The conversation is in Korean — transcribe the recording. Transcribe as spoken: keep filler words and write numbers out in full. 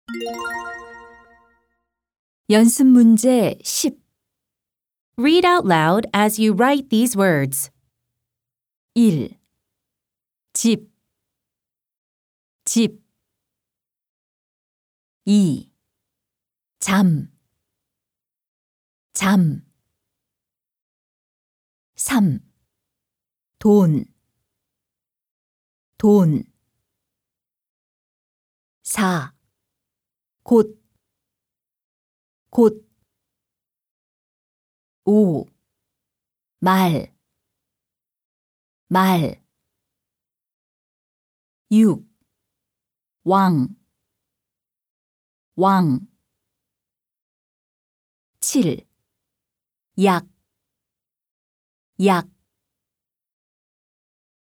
연습 문제 십. Read out loud as you write these words. 일. 집, 집. 이. 잠, 잠. 삼. 돈, 돈. 사. 곧, 곧. 오. 말, 말. 육. 왕, 왕. 칠. 약, 약.